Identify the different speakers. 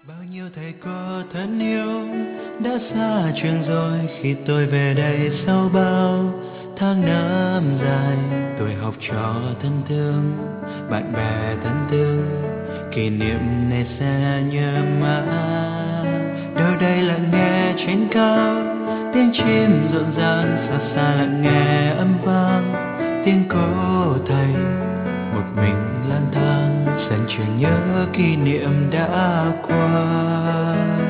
Speaker 1: Bao nhiêu thầy cô thân yêu đã xa trường rồi khi tôi về đây sau bao tháng năm dài. Tuổi học trò thân thương, bạn bè thân thương, kỷ niệm này sẽ nhớ mãi. Đâu đây lặng nghe trên cao, tiếng chim rộn ràng xa xa lặng nghe âm vang. Tiếng cô thầy một mình lang thang, dần trường nhớ kỷ niệm đã qua.